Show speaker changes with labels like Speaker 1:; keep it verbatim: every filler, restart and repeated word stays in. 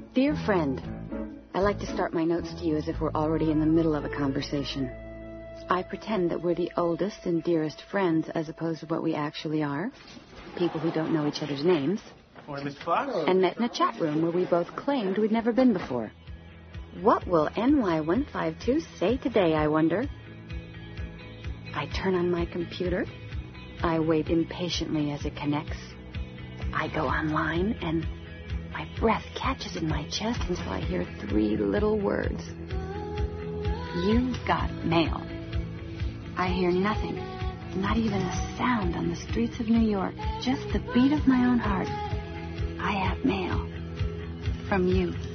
Speaker 1: Dear friend, I like to start my notes to you as if we're already in the middle of a conversation. I pretend that we're the oldest and dearest friends as opposed to what we actually are. People who don't know each other's names.
Speaker 2: Or Miss Fox.
Speaker 1: And met in a chat room where we both claimed we'd never been before. What will N Y one five two say today, I wonder? I turn on my computer. I wait impatiently as it connects. I go online and my breath catches in my chest until I hear three little words. You've got mail. I hear nothing, not even a sound on the streets of New York, just the beat of my own heart. I have mail from you.